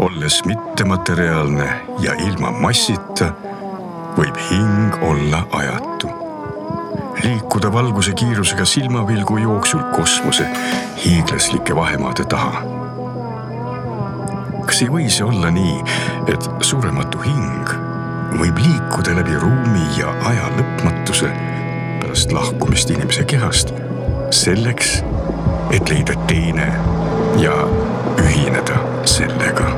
olles mittemateriaalne ja ilma massita, võib hing olla ajatu. Liikuda valguse kiirusega silmapilgu jooksul kosmose hiiglaslike vahemaade taha. Kas ei või see olla nii, et surematu hing võib liikuda läbi ruumi ja aja lõpmatuse pärast lahkumist inimese kehast selleks, et leida teine ja ühineda sellega?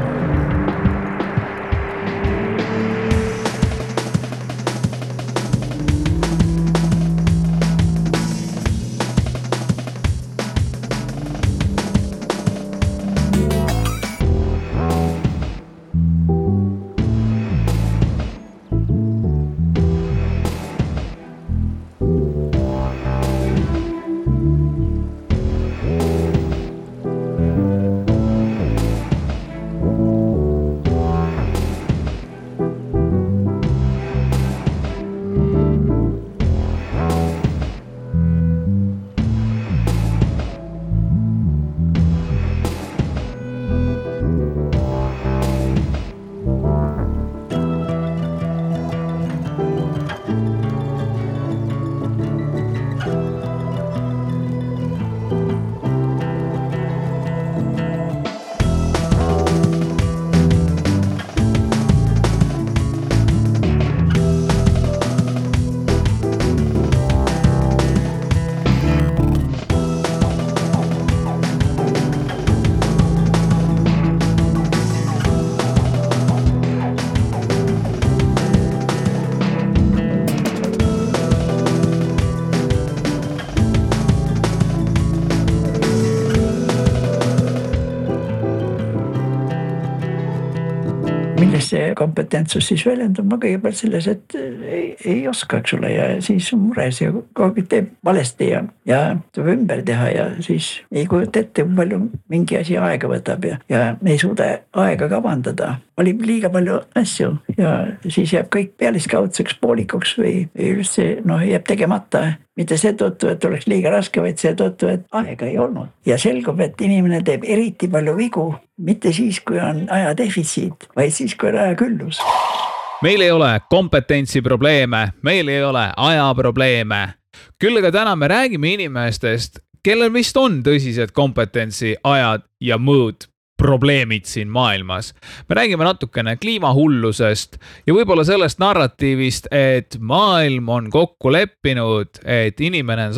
Milles see kompetentsus siis väljendub? Ma kõigepealt selles, et ei oska, eks ole, ja siis on mures ja kogu teeb valesti ja tuleb ümber teha ja siis ei kujuta ette, kui palju mingi asi aega võtab ja ei suuda aega kavandada. Oli liiga palju asju ja siis jääb kõik pealiskaudseks, poolikuks või üldse jääb tegemata. Mitte seetõttu, et oleks liiga raske, vaid seetõttu, et aega ei olnud. Ja selgub, et inimene teeb eriti palju vigu, mitte siis, kui on aja defitsiit, vaid siis, kui on aja küllus. Meil ei ole kompetentsi probleeme, meil ei ole aja probleeme. Küll aga täna me räägime inimestest, kellel vist on tõsised kompetentsi, ajad ja muud probleemid siin maailmas. Me räägime natukene kliimahullusest ja võib-olla sellest narratiivist, et maailm on kokku leppinud, et inimene on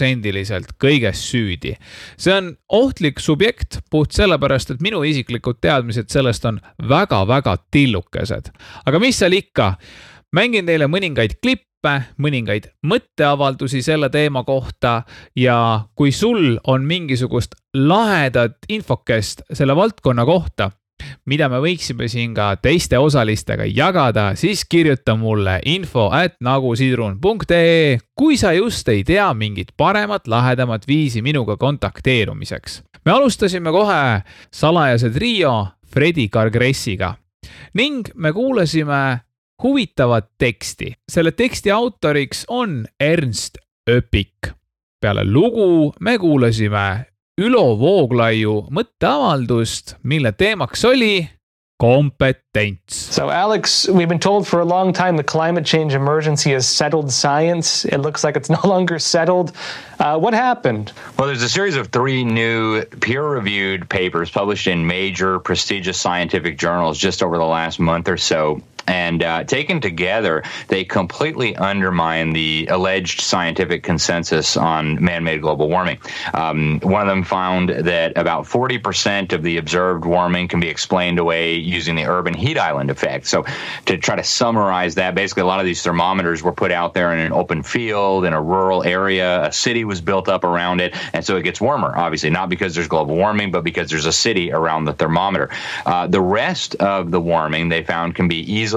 100% kõiges süüdi. See on ohtlik subjekt puht sellepärast, et minu isiklikud teadmised sellest on väga-väga tillukesed. Aga mis seal ikka? Mängin teile mõningaid klippe, mõningaid mõtteavaldusi selle teema kohta ja kui sul on mingisugust lahedat infokest selle valdkonna kohta, mida me võiksime siin ka teiste osalistega jagada, siis kirjuta mulle info@nagusidrun.ee, kui sa just ei tea mingit paremat, lahedamat viisi minuga kontakteerumiseks. Me alustasime kohe salajase trio Freddy Cargressiga ning me kuulasime huvitavat teksti. Selle teksti autoriks on Ernst Öpik. Peale lugu me kuulasime Ülo Vooglaiu mõtteavaldust, mille teemaks oli kompetents. So Alex, we've been told for a long time the climate change emergency is settled science. It looks like it's no longer settled. What happened? Well, there's a series of 3 new peer-reviewed papers published in major prestigious scientific journals just over the last month or so. And taken together, they completely undermine the alleged scientific consensus on man-made global warming. One of them found that about 40% of the observed warming can be explained away using the urban heat island effect. So to try to summarize that, basically a lot of these thermometers were put out there in an open field, in a rural area. A city was built up around it, and so it gets warmer, obviously, not because there's global warming, but because there's a city around the thermometer. The rest of the warming, they found, can be easily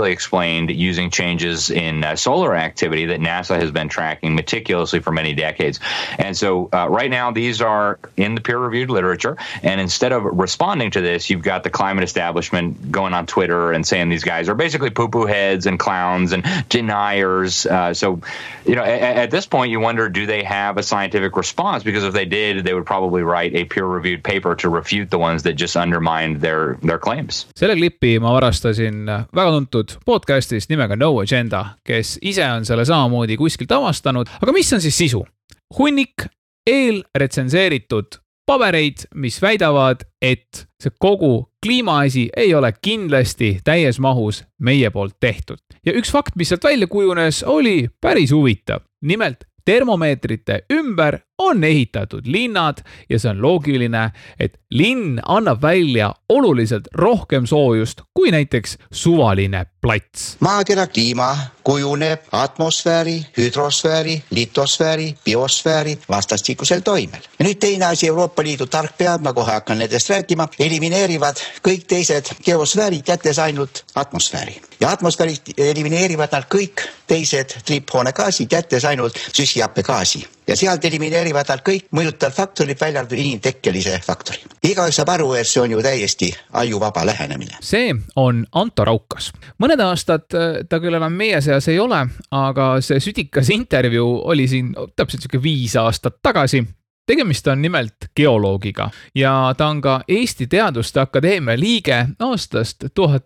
easily explained using changes in solar activity that NASA has been tracking meticulously for many decades. And so right now, these are in the peer-reviewed literature. And instead of responding to this, you've got the climate establishment going on Twitter and saying these guys are basically poo-poo heads and clowns and deniers. So, at this point, you wonder, do they have a scientific response? Because if they did, they would probably write a peer-reviewed paper to refute the ones that just undermined their claims. Selle klipi ma varastasin väga tuntud podcastist nimega No Agenda, kes ise on selle samamoodi kuskilt avastanud. Aga mis on siis sisu? Hunnik eelretsenseeritud pabereid, mis väidavad, et see kogu kliimaasi ei ole kindlasti täies mahus meie poolt tehtud. Ja üks fakt, mis sealt välja kujunes, oli päris huvitav. Nimelt, termomeetrite ümber on ehitatud linnad ja see on loogiline, et linn annab välja oluliselt rohkem soojust kui näiteks suvaline plats. Maakera kliima kujuneb atmosfääri, hüdrosfääri, litosfääri, biosfääri vastastikusel toimel. Ja nüüd teine asi, Euroopa Liidu tarkpead, ma kohe hakkan nendest rääkima, elimineerivad kõik teised geosfäärid, jättes ainult atmosfääri. Ja atmosfäärid elimineerivad nad kõik teised triiphoonegaasid, jättes ainult süsihappegaasi. Ja sealt elimineerivad nad kõik mõjutavad faktorid välja inimtekkelise faktori. Igaüks saab aru, et see on ju täiesti ajuvaba lähenemine. See on Anto Raukas. Mõned aastad ta küll enam meie seas ei ole, aga see sütikas intervjuu oli siin täpselt 5 aastat tagasi. Tegemist on nimelt geoloogiga ja ta on ka Eesti Teaduste Akadeemia liige aastast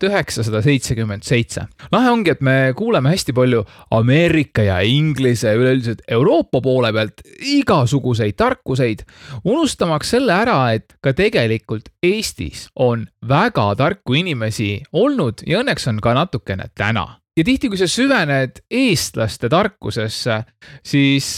1977. Lahe ongi, et me kuuleme hästi palju Ameerika ja Inglise üleüldiselt Euroopa poole pealt igasuguseid tarkuseid, unustamaks selle ära, et ka tegelikult Eestis on väga tarku inimesi olnud ja õnneks on ka natukene täna. Ja tihti, kui sa süvened eestlaste tarkusesse, siis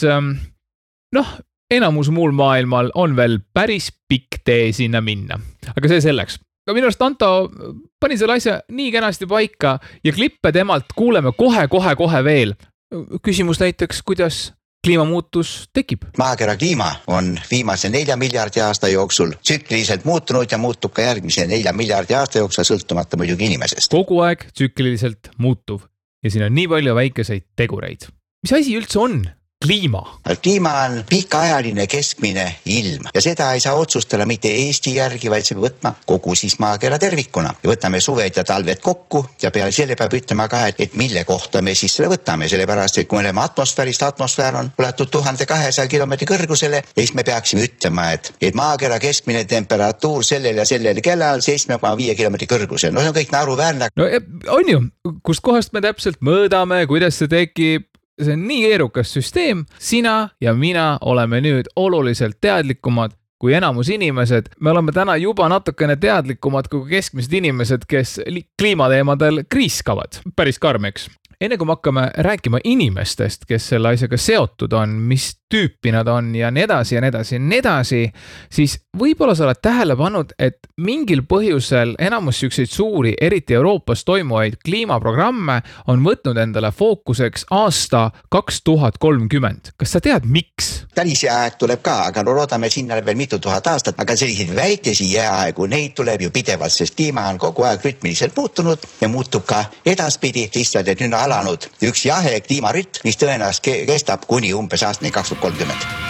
enamus muul maailmal on veel päris pikk tee sinna minna. Aga see selleks. Minu arust Anto pani selle asja nii kenasti paika ja klippe temalt kuuleme kohe veel. Küsimus näiteks, kuidas kliimamuutus tekib? Maakera kliima on viimase 4 miljardi aasta jooksul tsükliliselt muutunud ja muutub ka järgmise 4 miljardi aasta jooksul sõltumata muidugi inimesest. Kogu aeg tsükliliselt muutuv ja siin on nii palju väikeseid tegureid. Mis asi üldse on kliima? Kliima on pikaajaline keskmine ilm ja seda ei saa otsustada mitte Eesti järgi, vaid see võtma kogu siis maakera tervikuna. Ja võtame suved ja talved kokku ja peale selle peab ütlema ka, et mille kohta me siis selle võtame. Sellepärast, et kui me oleme atmosfäärist, atmosfäär on ulatud 1200 kilomeetri kõrgusele ja siis me peaksime ütlema, et maakera keskmine temperatuur sellel ja sellel kellal 7,5 kilomeetri kõrgusel. No see on kõik naeruväärne. No on ju, kust kohast me täpselt mõõdame, kuidas see tekib? See on nii keerukas süsteem, sina ja mina oleme nüüd oluliselt teadlikumad kui enamus inimesed. Me oleme täna juba natukene teadlikumad kui keskmised inimesed, kes kliimateemadel kriiskavad. Päris karm, eks. Enne kui me hakkame rääkima inimestest, kes selle asjaga seotud on, mis tüüpi nad on ja nii edasi, siis võib-olla sa oled tähele pannud, et mingil põhjusel enamus selliseid suuri, eriti Euroopas toimuvaid kliimaprogramme on võtnud endale fookuseks aasta 2030. Kas sa tead, miks? Päris jääaeg tuleb ka, aga loodame sinna veel mitu tuhat aastat, aga selliseid väikesi jääaegu, neid tuleb ju pidevalt, sest kliima on kogu aeg rütmiliselt muutunud ja muutub ka edaspidi, lihtsalt, et nüüd on alanud üks jahe kliimarütm, mis tõenäoliselt kestab kuni umbes aastani 2030.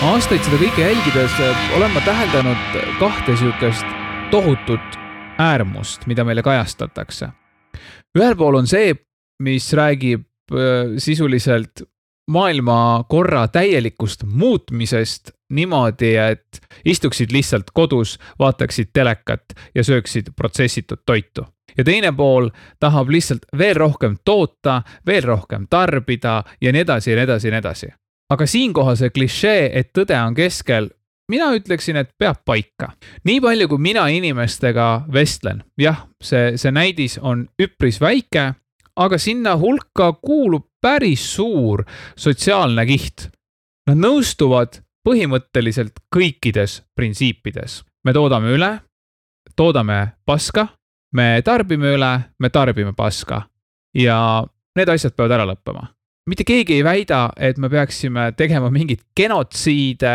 aastaid seda kõike jälgides olen ma täheldanud kahte sihukest tohutut äärmust, mida meile kajastatakse. Ühel pool on see, mis räägib sisuliselt maailmakorra täielikust muutmisest niimoodi, et istuksid lihtsalt kodus, vaataksid telekat ja sööksid protsessitud toitu. Ja teine pool tahab lihtsalt veel rohkem toota, veel rohkem tarbida ja nii edasi ja nii edasi ja nii edasi. Aga siinkohal see klišee, et tõde on keskel, mina ütleksin, et peab paika. Nii palju, kui mina inimestega vestlen, jah, see näidis on üpris väike, aga sinna hulka kuulub päris suur sotsiaalne kiht. Nad nõustuvad põhimõtteliselt kõikides printsiipides. Me toodame üle, toodame paska, me tarbime üle, me tarbime paska ja need asjad peavad ära lõppema. Mitte keegi ei väida, et me peaksime tegema mingit genotsiide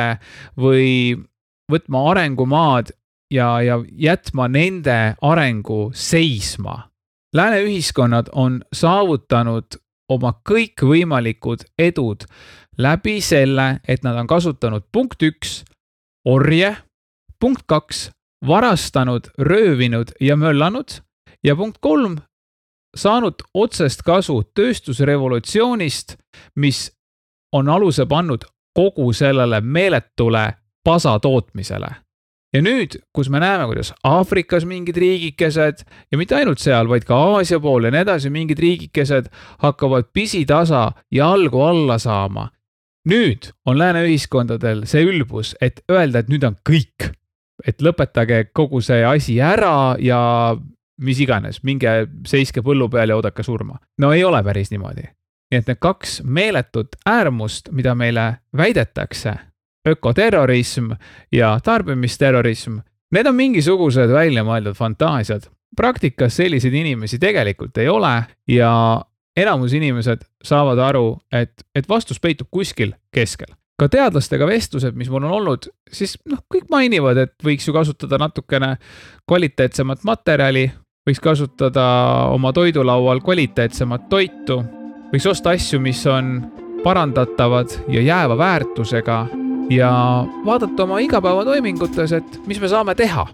või võtma arengumaad ja jätma nende arengu seisma. Lääne ühiskonnad on saavutanud oma kõikvõimalikud edud läbi selle, et nad on kasutanud punkt 1 orje, punkt 2 varastanud, röövinud ja möllanud ja punkt 3 saanud otsest kasu tööstusrevolutsioonist, mis on aluse pannud kogu sellele meeletule pasa tootmisele. Ja nüüd, kus me näeme, kuidas Aafrikas mingid riigikesed ja mitte ainult seal, vaid ka Aasia pool ja nii edasi mingid riigikesed hakkavad pisitasa ja algu alla saama. Nüüd on lääne ühiskondadel see ülbus, et öelda, et nüüd on kõik, et lõpetage kogu see asi ära ja mis iganes, minge seiske põllu peal ja oodake surma. No ei ole päris niimoodi. Nii et need kaks meeletut äärmust, mida meile väidetakse, ökoterrorism ja tarbimisterrorism, need on mingisugused välja mõeldud fantaasiad. Praktikas selliseid inimesi tegelikult ei ole ja enamus inimesed saavad aru, et vastus peitub kuskil keskel. Ka teadlastega vestlused, mis mul on olnud, siis kõik mainivad, et võiks ju kasutada natukene kvaliteetsemat materjali, võiks kasutada oma toidulaual kvaliteetsemat toitu, võiks osta asju, mis on parandatavad ja jääva väärtusega ja vaadata oma igapäevatoimingutes, et mis me saame teha.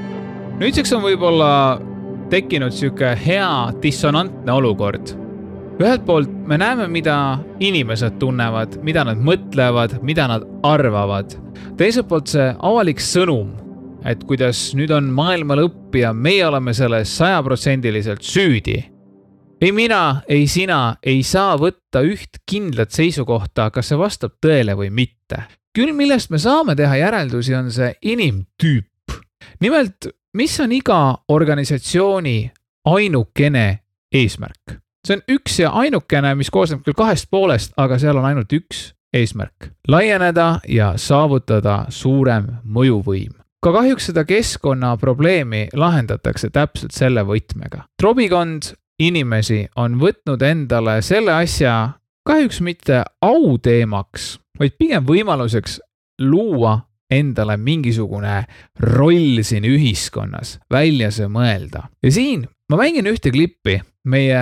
Nüüdseks on võib-olla tekkinud siuke hea dissonantne olukord. Ühelt poolt me näeme, mida inimesed tunnevad, mida nad mõtlevad, mida nad arvavad. Teiselt poolt see avalik sõnum, et kuidas nüüd on maailma lõpp ja meie oleme selles 100% süüdi. Ei mina, ei sina ei saa võtta üht kindlat seisukohta, kas see vastab tõele või mitte. Küll millest me saame teha järeldusi on see inimtüüp. Nimelt, mis on iga organisatsiooni ainukene eesmärk? See on üks ja ainukene, mis koosneb küll 2 poolest, aga seal on ainult üks eesmärk. Laieneda ja saavutada suurem mõjuvõim. Ka kahjuks seda keskkonna probleemi lahendatakse täpselt selle võtmega. Trobikond inimesi on võtnud endale selle asja kahjuks mitte auteemaks, vaid pigem võimaluseks luua endale mingisugune roll siin ühiskonnas, välja see mõelda. Ja siin ma mängin ühte klippi meie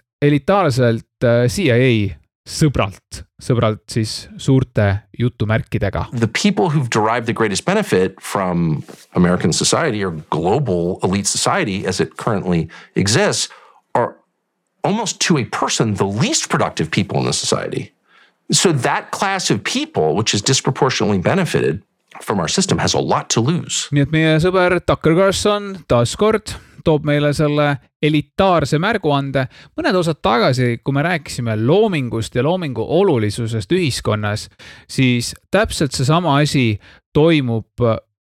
elitaarselt CIA sõbralt siis suurte jutumärkidega. The people who've derived the greatest benefit from American society or global elite society as it currently exists are almost to a person the least productive people in the society. So that class of people, which is disproportionately benefited from our system, has a lot to lose. Nii et meie sõber Tucker Carlson taaskord toob meile selle elitaarse märguande. Mõned osad tagasi, kui me rääkisime loomingust ja loomingu olulisusest ühiskonnas, siis täpselt seesama asi toimub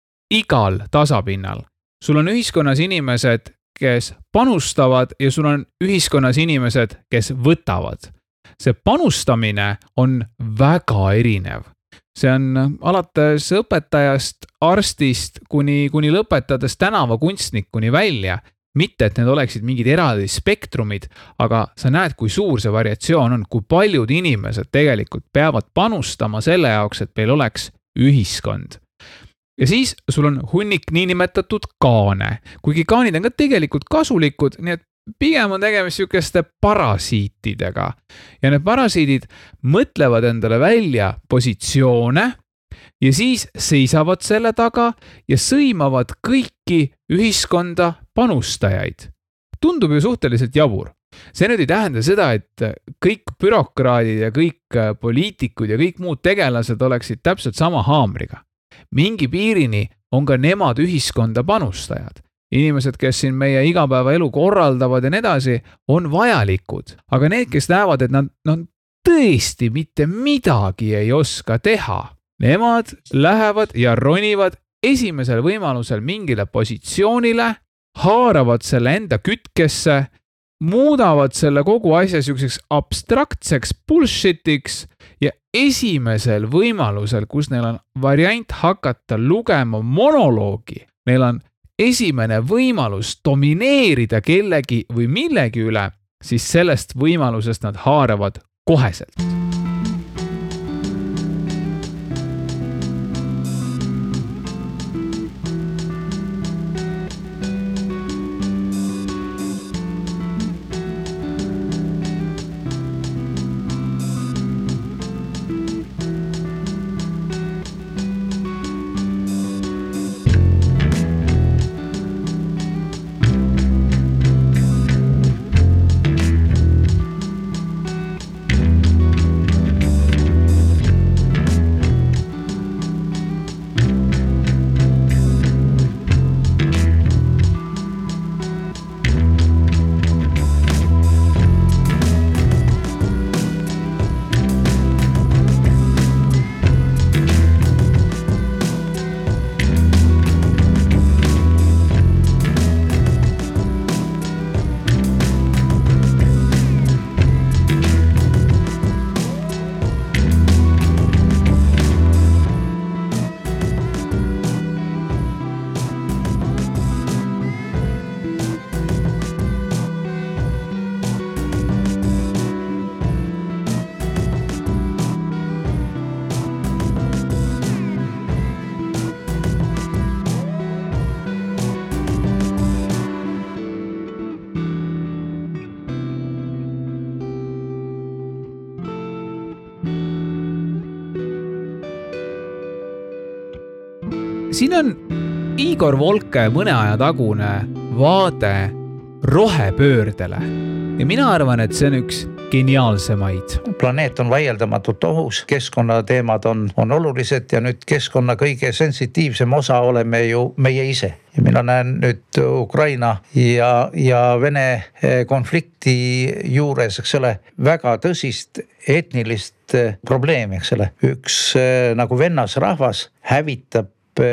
igal tasapinnal. Sul on ühiskonnas inimesed, kes panustavad ja sul on ühiskonnas inimesed, kes võtavad. See panustamine on väga erinev. See on alates õpetajast, arstist kuni lõpetades tänavakunstnikuni välja. Mitte, et need oleksid mingid eraldi spektrumid, aga sa näed, kui suur see variatsioon on, kui paljud inimesed tegelikult peavad panustama selle jaoks, et meil oleks ühiskond. Ja siis sul on hunnik niinimetatud kaane, kuigi kaanid on ka tegelikult kasulikud, nii et pigem on tegemist sükeste parasiitidega. Ja need parasiidid mõtlevad endale välja positsioone ja siis seisavad selle taga ja sõimavad kõiki ühiskonda panustajaid. Tundub ju suhteliselt jabur. See nüüd ei tähenda seda, et kõik bürokraadid ja kõik poliitikud ja kõik muud tegelased oleksid täpselt sama haamriga. Mingi piirini on ka nemad ühiskonda panustajad. Inimesed, kes siin meie igapäeva elu korraldavad ja nii edasi, on vajalikud. Aga need, kes näevad, et nad tõesti mitte midagi ei oska teha, nemad lähevad ja ronivad esimesel võimalusel mingile positsioonile, haaravad selle enda kütkesse, muudavad selle kogu asja sükeseks abstraktseks bullshitiks ja esimesel võimalusel, kus neil on variant hakata lugema monoloogi, neil on esimene võimalus domineerida kellegi või millegi üle, siis sellest võimalusest nad haaravad koheselt. Siin on Igor Volke mõne aja tagune vaade rohepöördele. Ja mina arvan, et see on üks geniaalsemaid. Planeet on vaieldamatult ohus, keskkonnateemad on olulised ja nüüd keskkonna kõige sensitiivsem osa oleme ju meie ise. Ja mina näen nüüd Ukraina ja Vene konflikti juures, eks ole, väga tõsist etnilist probleemi, eks ole. Üks nagu vennasrahvas hävitab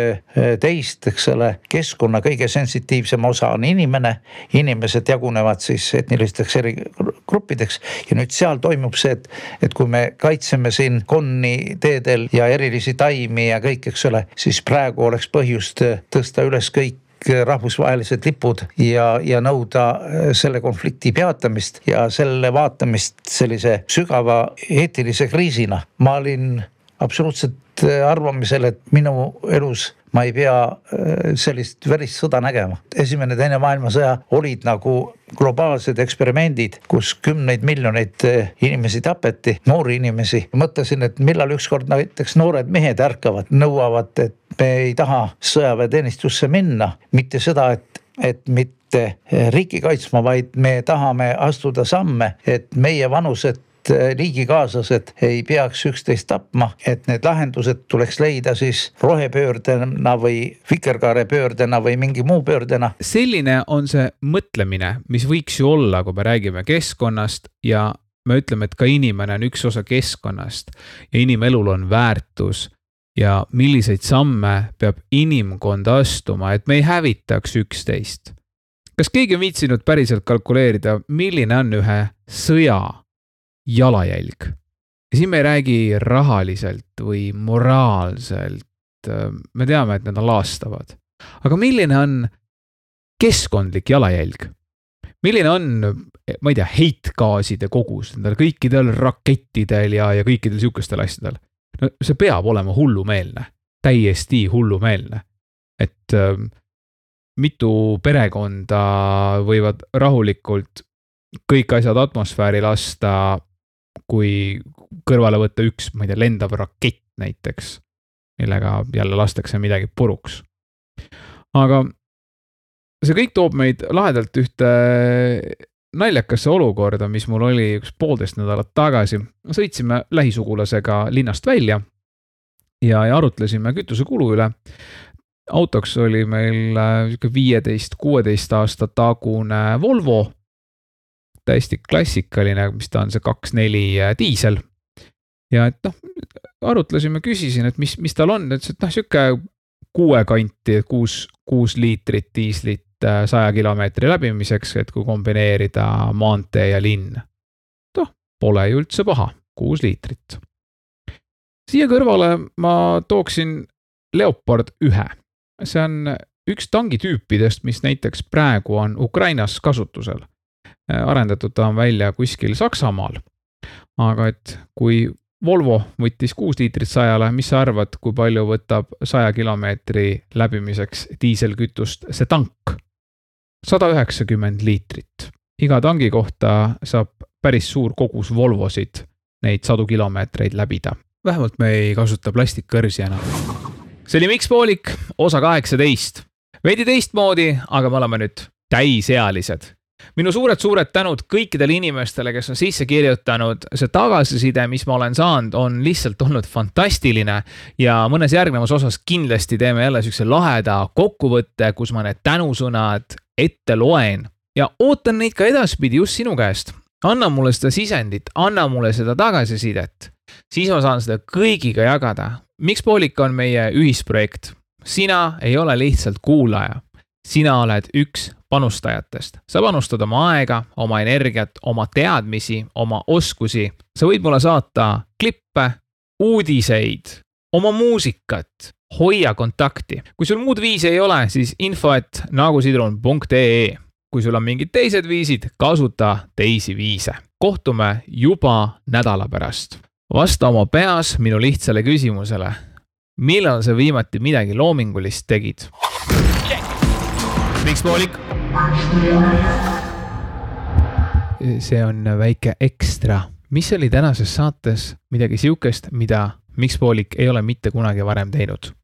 teist, eks ole, keskkonna kõige sensitiivsem osa on inimene, inimesed jagunevad siis etnilisteks eri gruppideks ja nüüd seal toimub see, et kui me kaitseme siin konni teedel ja erilisi taimi ja kõik, eks ole, siis praegu oleks põhjust tõsta üles kõik rahvusvahelised lipud ja nõuda selle konflikti peatamist ja selle vaatamist sellise sügava eetilise kriisina. Ma olin absoluutselt arvamisel, et minu elus ma ei pea sellist verist sõda nägema. Esimene teine maailmasõja olid nagu globaalsed eksperimendid, kus 10 miljoneid inimesi tapeti, noori inimesi. Mõtlesin, et millal ükskord näiteks noored mehed ärkavad, nõuavad, et me ei taha sõjaväeteenistusse minna. Mitte seda, et mitte riiki kaitsma, vaid me tahame astuda samme, et meie vanused liigikaaslased ei peaks üksteist tapma, et need lahendused tuleks leida siis rohepöördena või vikerkaarepöördena või mingi muu pöördena. Selline on see mõtlemine, mis võiks ju olla, kui me räägime keskkonnast ja me ütleme, et ka inimene on üks osa keskkonnast ja inimelul on väärtus ja milliseid samme peab inimkond astuma, et me ei hävitaks üksteist. Kas keegi on viitsinud päriselt kalkuleerida, milline on ühe sõja jalajälg? Ja siin me ei räägi rahaliselt või moraalselt. Me teame, et need on laastavad. Aga milline on keskkondlik jalajälg? Milline on, ma ei tea, heitgaaside kogus nendel kõikidel rakettidel ja kõikidel sihukestel asjadel? No, see peab olema hullumeelne. Täiesti hullumeelne. Et mitu perekonda võivad rahulikult kõik asjad atmosfääri lasta, kui kõrvale võtta üks, ma ei tea, lendav rakett näiteks, millega jälle lastakse midagi puruks. Aga see kõik toob meid lahedalt ühte naljakasse olukorda, mis mul oli 1,5 nädalat tagasi. Sõitsime lähisugulasega linnast välja ja arutlesime kütusekulu üle. Autoks oli meil 15-16 aasta tagune Volvo, täiesti klassikaline, mis ta on see 2.4 diisel. Ja et arutlesime, küsisin, et mis tal on, et siuke 6 kanti, 6 liitrit diislit 100 kilomeetri läbimiseks, et kui kombineerida maantee ja linn. Pole ju üldse paha, 6 liitrit. Siia kõrvale ma tooksin Leopard 1. See on üks tangitüüpidest, mis näiteks praegu on Ukrainas kasutusel. Arendatud ta on välja kuskil Saksamaal. Aga et kui Volvo võttis 6 liitrit 100-le, mis sa arvad, kui palju võtab 100 kilomeetri läbimiseks diiselkütust see tank? 190 liitrit. Iga tangi kohta saab päris suur kogus Volvosid neid 100 kilomeetreid läbida. Vähemalt me ei kasuta plastikkõrsi enam. See oli Mikspoolik, osa 18. Veidi teistmoodi, aga me oleme nüüd täisealised. Minu suured tänud kõikidele inimestele, kes on sisse kirjutanud. See tagasiside, mis ma olen saanud, on lihtsalt olnud fantastiline ja mõnes järgnevas osas kindlasti teeme jälle sükse laheda kokkuvõtte, kus ma need tänusõnad ette loen ja ootan neid ka edaspidi just sinu käest. Anna mulle seda sisendit, anna mulle seda tagasisidet. Siis ma saan seda kõigiga jagada. Mikspoolik on meie ühisprojekt. Sina ei ole lihtsalt kuulaja. Sina oled üks panustajatest. Sa panustad oma aega, oma energiat, oma teadmisi, oma oskusi. Sa võid mulle saata klippe, uudiseid, oma muusikat, hoia kontakti. Kui sul muud viisi ei ole, siis info@nagusidrun.ee. Kui sul on mingid teised viisid, kasuta teisi viise. Kohtume juba nädala pärast. Vasta oma peas minu lihtsale küsimusele. Millal sa viimati midagi loomingulist tegid? Mikspoolik. See on väike ekstra. Mis oli tänases saates midagi siukest, mida Mikspoolik ei ole mitte kunagi varem teinud?